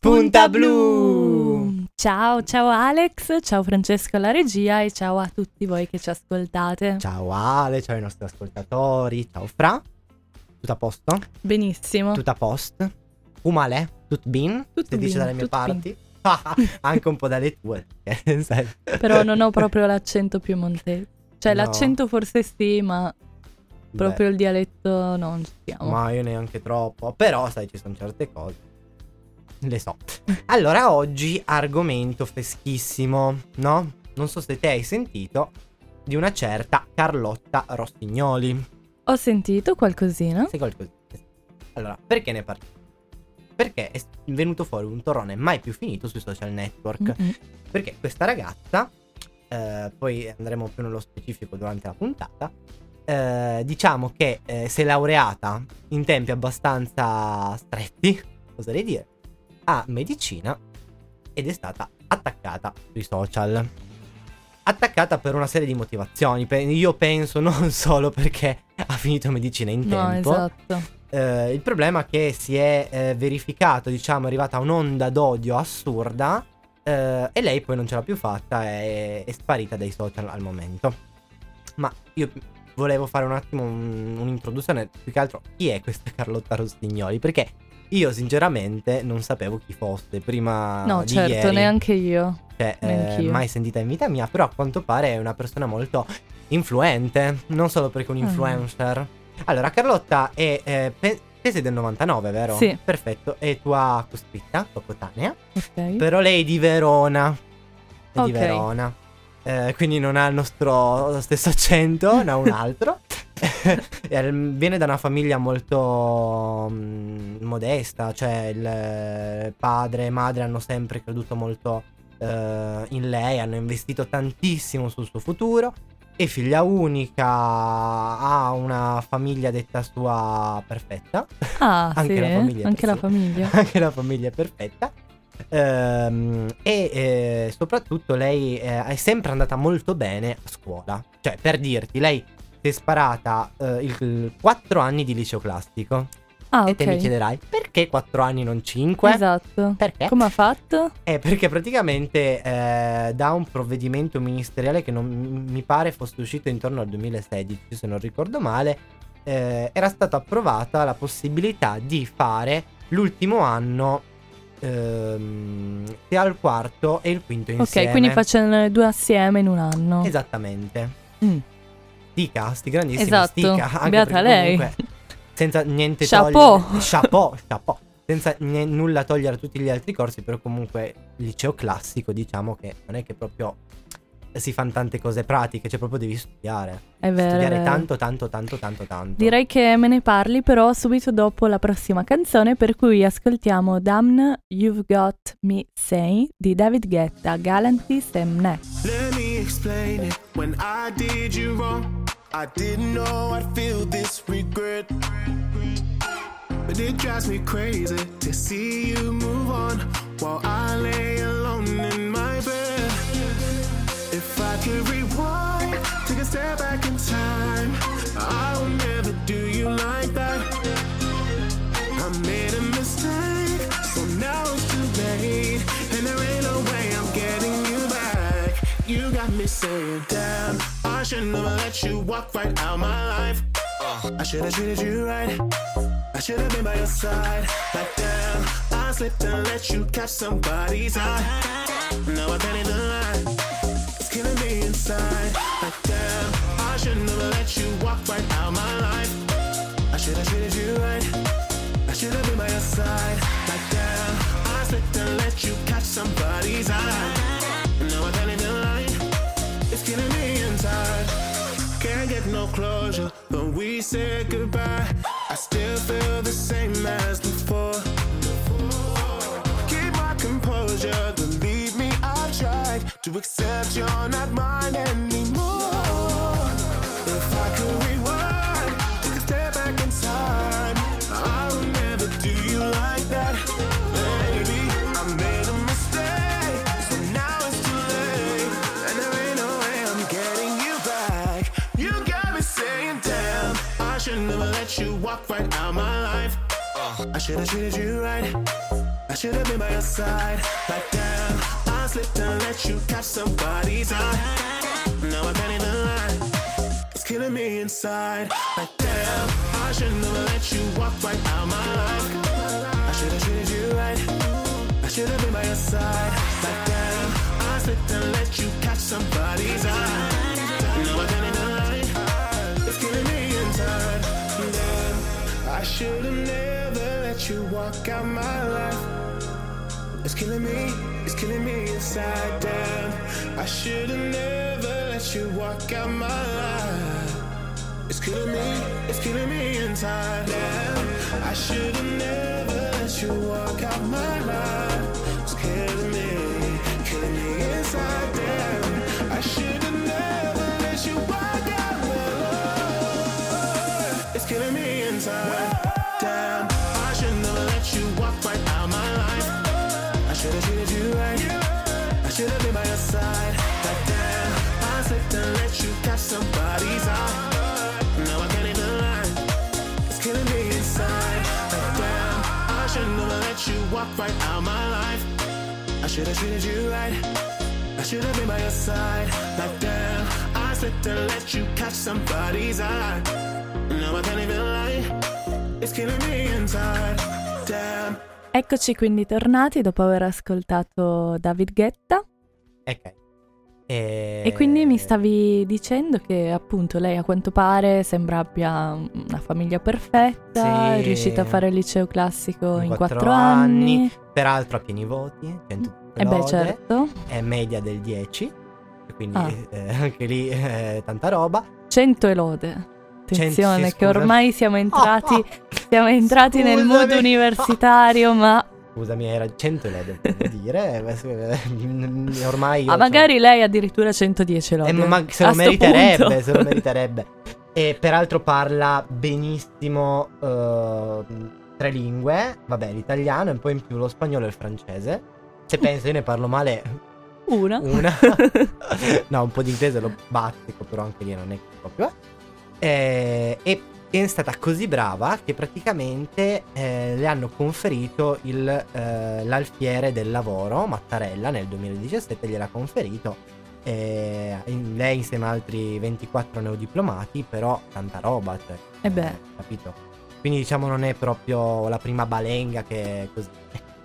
Punta Blu! Ciao Alex, ciao Francesco alla regia e ciao a tutti voi che ci ascoltate. Ciao Ale, ciao ai nostri ascoltatori, ciao Fra. Tutto a posto? Benissimo. Tutto a posto? Umale? Tutto bin? Tutto Si dice bin, dalle mie tutto parti? Anche un po' dalle tue. Però non ho proprio l'accento piemontese. Cioè No. l'accento forse sì, ma proprio il dialetto non ci siamo. Ma io neanche troppo. Però sai, ci sono certe cose. Le so. Allora oggi argomento freschissimo, no? Non so se te hai sentito di una certa Carlotta Rossignoli. Ho sentito qualcosina. Sai qualcosa? Allora, perché ne parliamo? Perché è venuto fuori un torrone mai più finito sui social network. Perché questa ragazza, poi andremo più nello specifico durante la puntata, diciamo che si è laureata in tempi abbastanza stretti, oserei dire, a medicina ed è stata attaccata sui social. Attaccata per una serie di motivazioni. Io penso non solo perché ha finito medicina in tempo. No, esatto. Il problema è che si è verificato, diciamo, è arrivata un'onda d'odio assurda e lei poi non ce l'ha più fatta, è sparita dai social al momento. Ma io volevo fare un attimo un'introduzione, più che altro chi è questa Carlotta Rossignoli, perché io sinceramente non sapevo chi fosse prima di certo, ieri. neanche io. Cioè, Neanch'io. mai sentita in vita mia, però a quanto pare è una persona molto influente, non solo perché è un influencer. Allora, Carlotta è te sei del 99, vero? Sì. Perfetto, è tua costritta, tua coetanea. Ok. Però lei è di Verona. È di Ok. Verona. Quindi non ha il nostro stesso accento, ne ha un altro. Viene da una famiglia molto modesta, cioè il padre e madre hanno sempre creduto molto in lei, hanno investito tantissimo sul suo futuro. È figlia unica, ha una famiglia detta sua perfetta. Ah, Anche sì, la famiglia, anche la sì. famiglia. Anche la famiglia è perfetta. E soprattutto lei è sempre andata molto bene a scuola. Cioè, per dirti, lei si è sparata il 4 anni di liceo classico. Ah, E te mi ok. chiederai, perché 4 anni non 5? Esatto. Perché? Come ha fatto? Perché praticamente da un provvedimento ministeriale che non mi pare fosse uscito intorno al 2016, se non ricordo male, era stata approvata la possibilità di fare l'ultimo anno sia il quarto e il quinto insieme. Ok, quindi facendo le due assieme in un anno. Esattamente. Mm. Stica, sti grandissimi Esatto, stica. Anche beata perché lei. comunque, senza niente Chapeau. togliere. Chapeau. Senza nulla togliere a tutti gli altri corsi, però comunque il liceo classico, diciamo che non è che proprio si fanno tante cose pratiche, cioè proprio devi studiare. È vero. Studiare è vero. tanto. Direi che me ne parli però subito dopo la prossima canzone, per cui ascoltiamo Damn You've Got Me Saying di David Guetta, Galantis e Mnek. Let me explain it. When I did you wrong, I didn't know I'd feel this regret. But it drives me crazy to see you move on while I lay alone in my bed. If I could rewind, take a step back in time, I would never do you like that. I made a mistake, so now it's too late, and there ain't no way I'm getting you back. You got me saying, damn, I should never let you walk right out my life. I should have treated you right, I should have been by your side. Like damn, I slipped and let you catch somebody's eye. Now I can't even lie, it's killing me inside. Like damn, I should never let you walk right out my life. I should have treated you right, I should have been by your side. Like damn, I slipped and let you catch somebody's eye. Now I can't even lie, it's killing me inside. Can't get no closure when we say goodbye. I still feel the same as before. Keep my composure, believe me, I've tried to accept you're not mine anymore. If I could rewind, take a step back in time, I would never do you like that. Baby, I made a mistake, so now it's too late, and there ain't no way I'm getting you back. You got me saying, damn, should never let you walk right out my life. I should have treated you right, I should have been by your side. Like damn, I slipped and let you catch somebody's eye. Now I can't even lie, it's killing me inside. Like damn, I shouldn't have let you walk right out my life. I should have treated you right, I should have been by your side. Like damn, I slipped and let you catch somebody's eye. Now I can't even lie, it's killing me inside. Damn, I should have never let you walk out my life. It's killing me inside. Damn, I should have never let you walk out my life. It's killing me inside. Damn, I should have never let you walk out my life. It's killing me inside. Damn, I should have never let you walk out my life. It's killing me inside. Damn, I should never let you walk right out my life. I should have treated you right, I should have been by your side. Like damn, I slipped and let you catch somebody's eye. Now I can't even lie, it's killing me inside. Like damn, I should never let you walk right out my life. I should have treated you right, I should have been by your side. Like damn, I slipped and let you catch somebody's eye. Now I can't even lie, it's killing me inside. Damn. Eccoci quindi tornati dopo aver ascoltato David Guetta. Ok. E quindi mi stavi dicendo che appunto lei a quanto pare sembra abbia una famiglia perfetta, Sì. è riuscita a fare il liceo classico in 4 anni. anni. Peraltro a pieni voti, 100 E beh, lode, certo. è media del 10, quindi anche lì tanta roba. 100 e lode. Attenzione, sì, che scusa. ormai siamo entrati nel mood Scusami. universitario, ma Scusami, era 100 lode, devo dire. Ormai io magari lei addirittura 110 lode. ma se A lo sto meriterebbe, punto. se lo meriterebbe. E peraltro parla benissimo 3 lingue, vabbè, l'italiano e poi in più lo spagnolo e il francese. Se penso io ne parlo male Una. no, un po' di inglese lo bazzico, però anche lì non è proprio. E è stata così brava che praticamente le hanno conferito l'alfiere del lavoro. Mattarella nel 2017 gliel'ha conferito, lei insieme a altri 24 neodiplomati, però tanta roba, cioè, E beh. capito? Quindi diciamo non è proprio la prima balenga che è così.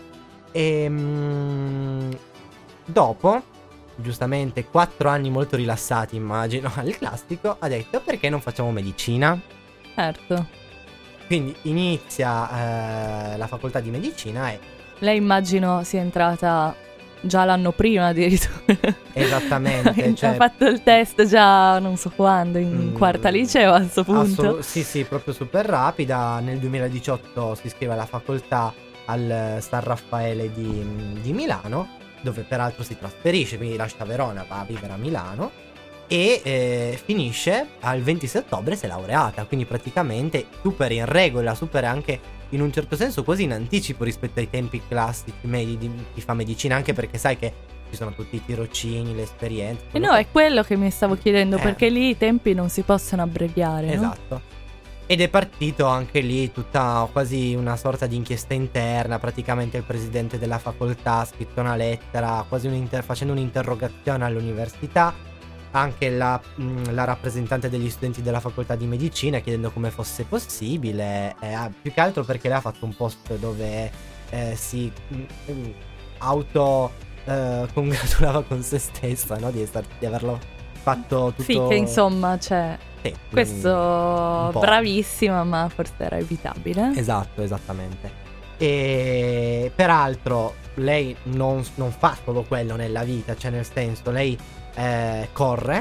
Dopo, giustamente 4 anni molto rilassati, immagino, al classico, ha detto: perché non facciamo medicina? Certo. Quindi inizia la facoltà di medicina e Lei immagino sia entrata già l'anno prima addirittura. esattamente, cioè, Ha fatto il test già non so quando, in quarta liceo a questo punto. sì, proprio super rapida. Nel 2018 si iscrive alla facoltà al San Raffaele di Milano, dove peraltro si trasferisce, quindi lascia Verona, va a vivere a Milano e finisce al 26 ottobre, si è laureata, quindi praticamente super in regola, super anche in un certo senso quasi in anticipo rispetto ai tempi classici medi di chi fa medicina, anche perché sai che ci sono tutti i tirocini, le esperienze. E no, è quello che mi stavo chiedendo, perché lì i tempi non si possono abbreviare, no? Esatto. Ed è partito anche lì tutta quasi una sorta di inchiesta interna. Praticamente il presidente della facoltà ha scritto una lettera, quasi facendo un'interrogazione all'università, anche la rappresentante degli studenti della facoltà di medicina, chiedendo come fosse possibile, più che altro perché lei ha fatto un post dove si auto congratulava con se stessa, no? Di averlo fatto tutto. Sì, che insomma, cioè, sì, questo un po'. bravissima, ma forse era evitabile. Esatto, esattamente. E peraltro lei non fa solo quello nella vita, cioè nel senso lei corre,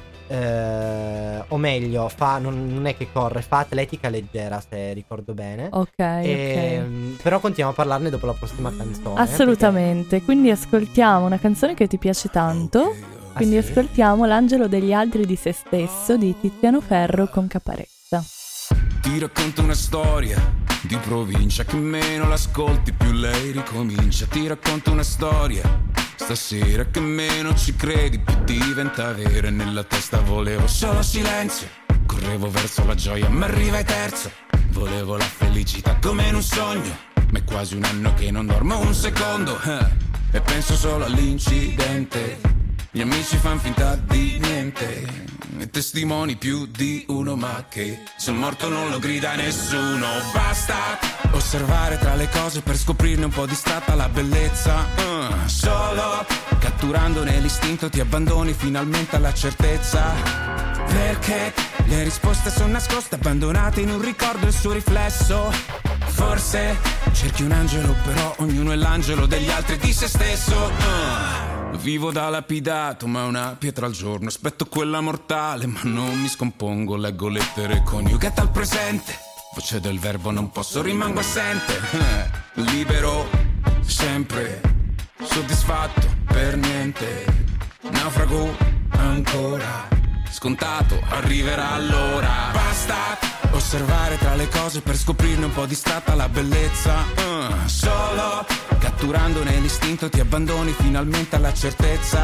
o meglio non è che corre, fa atletica leggera, se ricordo bene. Ok. Però continuiamo a parlarne dopo la prossima canzone. Assolutamente, quindi ascoltiamo una canzone che ti piace tanto. Quindi sì? ascoltiamo L'angelo degli altri di se stesso di Tiziano Ferro con Caparezza. Ti racconto una storia di provincia, che meno l'ascolti più lei ricomincia. Ti racconto una storia stasera, che meno ci credi più diventa vera. Nella testa volevo solo silenzio, correvo verso la gioia ma arrivai terzo. Volevo la felicità come in un sogno, ma è quasi un anno che non dormo un secondo, e penso solo all'incidente. Gli amici fan finta di niente, e testimoni più di uno, ma che se morto non lo grida nessuno. Basta osservare tra le cose per scoprirne un po' distratta la bellezza, solo catturandone l'istinto ti abbandoni finalmente alla certezza, perché le risposte sono nascoste, abbandonate in un ricordo il suo riflesso. Forse cerchi un angelo, però ognuno è l'angelo degli altri, di se stesso. Vivo da lapidato, ma una pietra al giorno. Aspetto quella mortale, ma non mi scompongo. Leggo lettere coniugate al presente. Voce del verbo non posso, rimango assente. Libero, sempre. Soddisfatto, per niente. Naufrago, ancora. Scontato, arriverà l'ora. Basta osservare tra le cose per scoprirne un po' distratta la bellezza, solo catturandone l'istinto ti abbandoni finalmente alla certezza,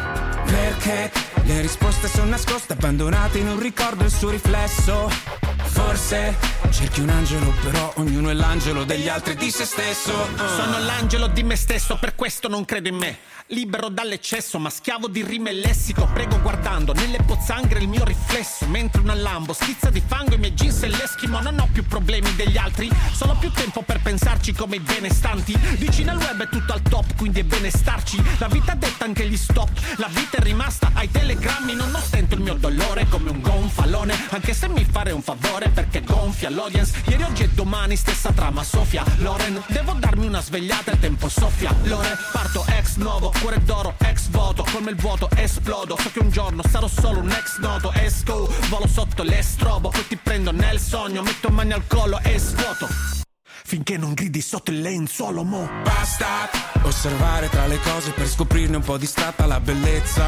perché le risposte sono nascoste, abbandonate in un ricordo il suo riflesso. Forse cerchi un angelo, però ognuno è l'angelo degli altri, di se stesso. Sono l'angelo di me stesso, per questo non credo in me. Libero dall'eccesso, ma schiavo di rime e lessico. Prego guardando nelle pozzanghere il mio riflesso, mentre una Lambo schizza di fango i miei jeans e l'Eschimo. Non ho più problemi degli altri, solo ho più tempo per pensarci come i benestanti. Dici nel web è tutto al top, quindi è bene starci. La vita detta anche gli stop, la vita è rimasta ai telegrammi. Non ostento il mio dolore come un gonfalone, anche se mi fare un favore, perché gonfia l'audience. Ieri, oggi e domani stessa trama, Sofia Loren. Devo darmi una svegliata, il tempo soffia. Lore, parto ex novo, cuore d'oro, ex voto. Come il vuoto esplodo, so che un giorno sarò solo un ex noto. Esco, volo sotto l'estrobo, poi ti prendo nel sogno, metto mani al collo e svuoto, finché non gridi sotto il lenzuolo, mo. Basta osservare tra le cose per scoprirne un po' distratta la bellezza,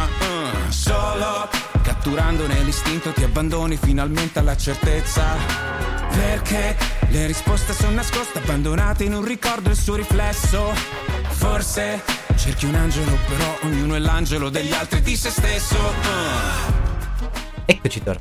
solo catturandone l'istinto ti abbandoni finalmente alla certezza, perché le risposte sono nascoste, abbandonate in un ricordo il suo riflesso. Forse cerchi un angelo, però ognuno è l'angelo degli altri, di se stesso. Eccoci tornati.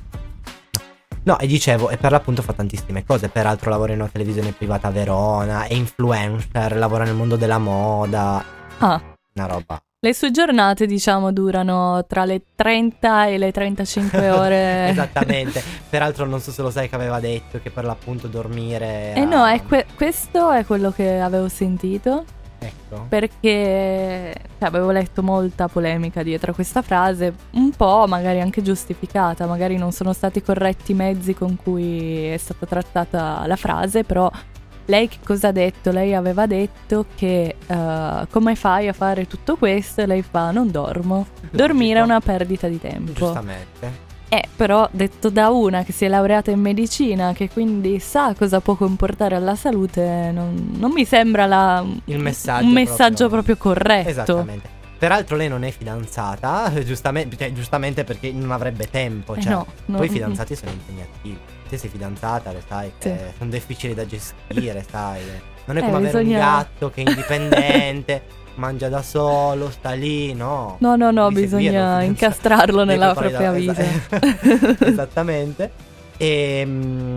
No, e dicevo, e per l'appunto fa tantissime cose. Peraltro lavora in una televisione privata a Verona, è influencer, lavora nel mondo della moda. Una roba. Le sue giornate, diciamo, durano tra le 30 e le 35 ore. Esattamente. Peraltro non so se lo sai che aveva detto che per l'appunto dormire... No, questo è quello che avevo sentito. Ecco. Perché avevo letto molta polemica dietro a questa frase, un po' magari anche giustificata, magari non sono stati corretti i mezzi con cui è stata trattata la frase, però lei che cosa ha detto? Lei aveva detto che come fai a fare tutto questo? E lei fa: non dormo, dormire è una perdita di tempo. Giustamente. Però detto da una che si è laureata in medicina, che quindi sa cosa può comportare alla salute, non mi sembra un messaggio proprio corretto. Esattamente. Peraltro lei non è fidanzata, giustamente perché non avrebbe tempo. Cioè, poi i fidanzati sono impegnativi. Se sei fidanzata, le sai che sono difficili da gestire, sai. Non è come avere un gatto che è indipendente. Mangia da solo, sta lì, no? No, bisogna incastrarlo nella propria vita. Esattamente. E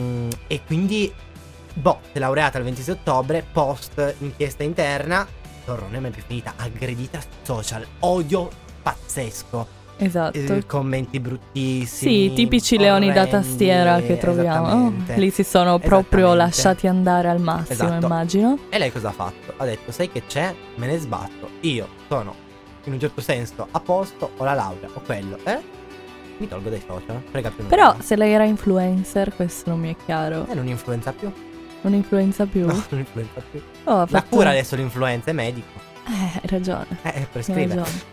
quindi, si è laureata il 26 ottobre, post inchiesta interna, non è mai più finita, aggredita social, odio pazzesco. Esatto. Commenti bruttissimi. Sì, tipici leoni da tastiera che troviamo. Lì si sono proprio lasciati andare al massimo, immagino. E lei cosa ha fatto? Ha detto: sai che c'è? Me ne sbatto. Io sono in un certo senso a posto, ho la laurea, ho quello, mi tolgo dai social, frega più. Però se lei era influencer, questo non mi è chiaro. Non influenza più. Non influenza più? No, non influenza più. La cura adesso l'influenza è medico. Hai ragione. Prescrive. Hai ragione.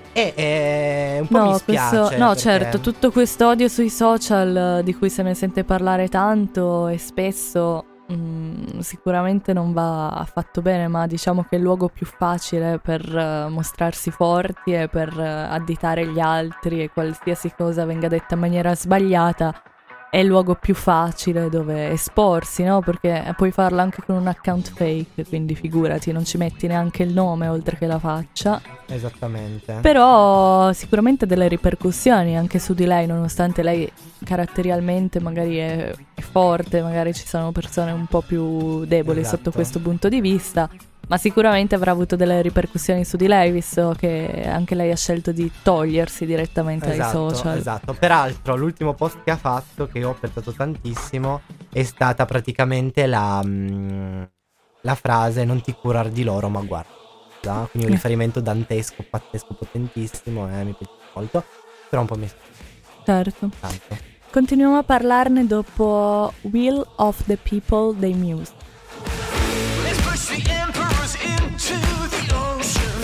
E un po' mi spiace. No, perché... certo, tutto questo odio sui social di cui se ne sente parlare tanto e spesso sicuramente non va affatto bene, ma diciamo che il luogo più facile per mostrarsi forti e per additare gli altri e qualsiasi cosa venga detta in maniera sbagliata è il luogo più facile dove esporsi, no? Perché puoi farlo anche con un account fake, quindi figurati, non ci metti neanche il nome oltre che la faccia. Esattamente. Però sicuramente delle ripercussioni anche su di lei, nonostante lei caratterialmente magari è forte, magari ci sono persone un po' più deboli sotto questo punto di vista, ma sicuramente avrà avuto delle ripercussioni su di lei, visto che anche lei ha scelto di togliersi direttamente dai social. Esatto, peraltro l'ultimo post che ha fatto, che io ho apprezzato tantissimo, è stata praticamente la frase "non ti curar di loro ma guarda", quindi un riferimento dantesco, pazzesco, potentissimo, mi piace molto, però un po' mi... Certo. Tanto. Continuiamo a parlarne dopo Will of the People dei Muse. Let's push the emperors into the ocean.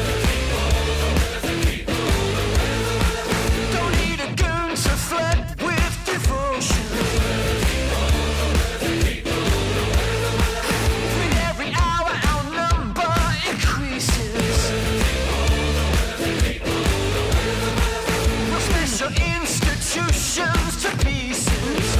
Don't need a gun to flood with devotion. With every hour our number increases. We'll smash your institutions to pieces.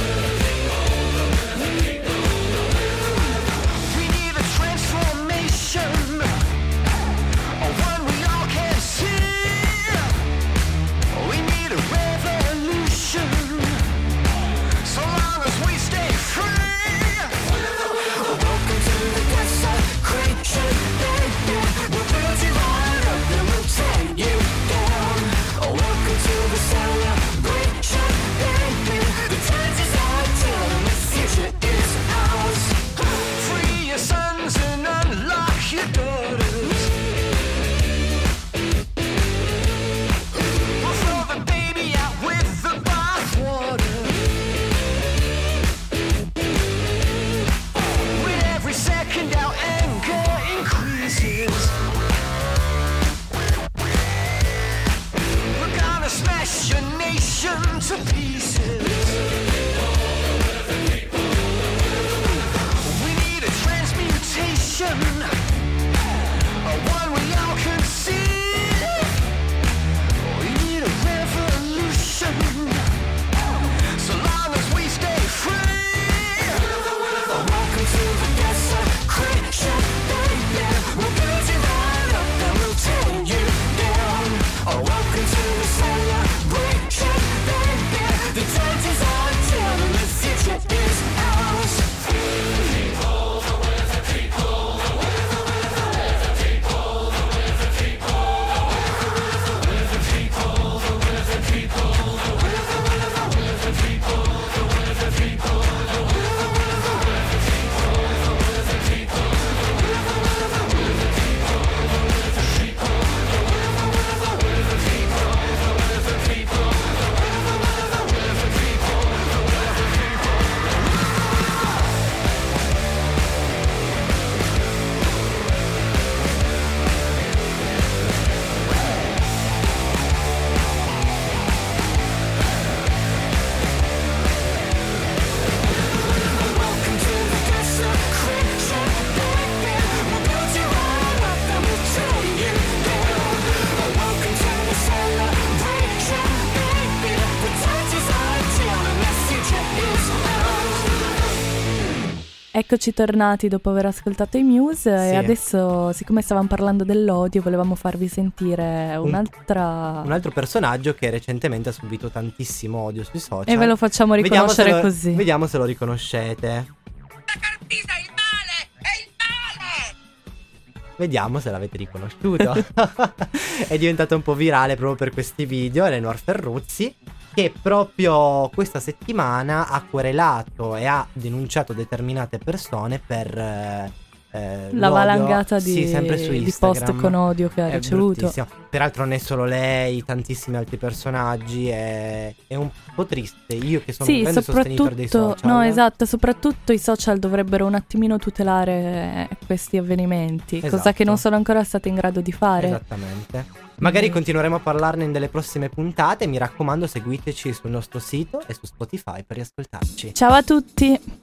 To pieces. We need a transmutation, one we all can see. We need a revolution, so long as we stay free. Welcome to the desecration, baby. We'll build you right up and we'll tear you down. Welcome to the celebration. The times is on till the future is ours. Eccoci tornati dopo aver ascoltato i Muse, Sì. e adesso, siccome stavamo parlando dell'odio, volevamo farvi sentire un altro personaggio che recentemente ha subito tantissimo odio sui social. e ve lo facciamo riconoscere così. Vediamo se lo riconoscete. La cartista è il male! È il male! Vediamo se l'avete riconosciuto. È diventato un po' virale proprio per questi video. Eleanor Ferruzzi, che proprio questa settimana ha querelato e ha denunciato determinate persone per la valangata di, sempre su di Instagram. post con odio che ha È ricevuto. bruttissimo. Peraltro non è solo lei, tantissimi altri personaggi. È un po' triste. Io che sono un grande sostenitore dei social. No, esatto, soprattutto i social dovrebbero un attimino tutelare questi avvenimenti, cosa Esatto. che non sono ancora stati in grado di fare. Esattamente. Magari continueremo a parlarne in delle prossime puntate. Mi raccomando, seguiteci sul nostro sito e su Spotify per riascoltarci. Ciao a tutti!